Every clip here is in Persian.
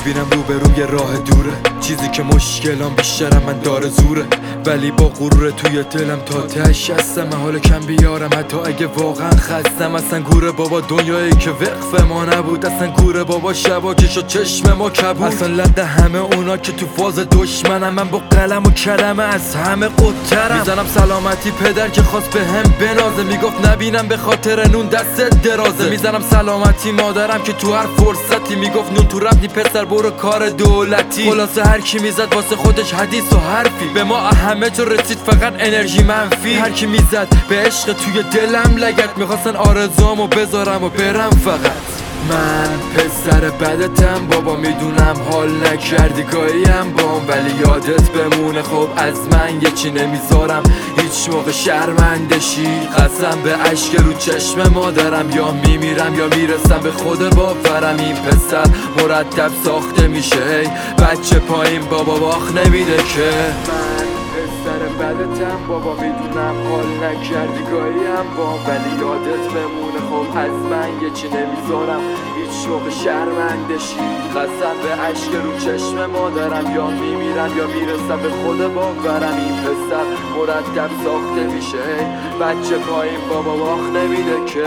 میبینم روبروی راه دوره، چیزی که مشکلام بیشترم من داره زوره، ولی با غرور توی دلم تا تهش هستم. حال کم بیارم حتی اگه واقعا خستم. اصلا گوره بابا دنیایی که وقف ما نبود، اصلا گوره بابا شبا که شد چشم ما کبود، اصلا لد همه اونا که تو فاز دشمنم. من با قلم و کلمه از همه قدترم. میزنم سلامتی پدر که خواست به هم بنازه، میگفت نبینم به خاطر نون دست درازه. میزنم سلامتی مادرم که تو هر فرصتی میگفت نون تو رفتی پسر برو کار دولتی. خلاصه هر کی میزد واسه خودش حدیث و حرفی، به ما همه جا رسید فقط انرژی منفی. هر کی میزد به عشق توی دلم لگد، میخواستن آرزوامو بذارم و برم فقط. من پسر بدتم بابا، میدونم حال نکردی گاهیم بام، ولی یادت بمونه خب از من یه چی نمیذارم هیچ موقع شرمنده شی. قسم به اشک رو چشم مادرم، یا میمیرم یا میرسم به خود باورم. این پسر مرتب ساخته میشه، هی بچه پایین بابا باخ نمیده که. من پسر بدتم بابا، میدونم حال نکردی گاهیم بام، ولی یادت بمونه خب از من یه چی نمیذارم هیچ موقع شرمنده شی. قسم به اشک رو چشم مادرم، یا میمیرم یا میرسم به خود باورم. این پسر مرتب ساخته میشه، بچه پایین بابا باخ نمیده که.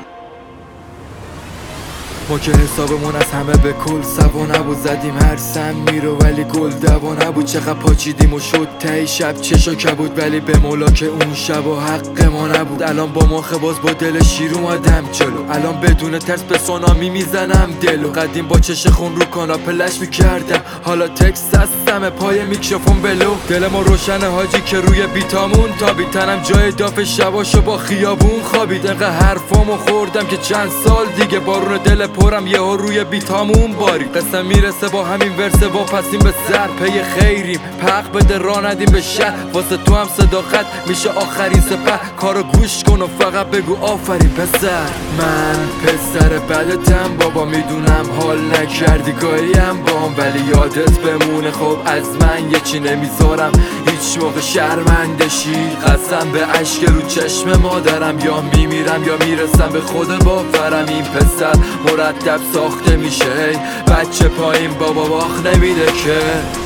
ما که حسابمون از همه به کل سوا نبود، زدیم هر سمی رو ولی گل دوا نبود. چقدر پاچیدیم و شد ته شب چشا کبود، ولی به مولا که اون شب و حق ما نبود. الان با مخ باز با دل شیر اومدم جلو، الان بدون ترس به سونامی میزنم دلو. قدیم با چش خون رو کاناپلش میکردم، حالا تکست هستم پای میکروفون بلو. دل ما روشن حاجی که روی بیتامون تابید، تنم جای داف شباشو با خیابون خوابید. انقدر حرفامو خوردم که چند سال دیگه بارون دل پرم یهو روی بیتامون باری. قسم میرسه با همین ورسه واپسیم به سر، پی خیریم پق بده راه ندیم به شهر. واسه تو هم صداقت میشه آخرین سپر، کارو گوش کن و فقط بگو آفرین پسر. من پسر بدتم بابا، میدونم حال نکردی گاهیم بام، ولی یادت بمونه خب از من یه چی نمیذارم هیچ موقع شرمنده شی. قسم به اشک رو چشم مادرم، یا میمیرم یا میرسم به خود باورم. این پسر مرتب ساخته میشه، بچه پایین بابا باخ نمیده که.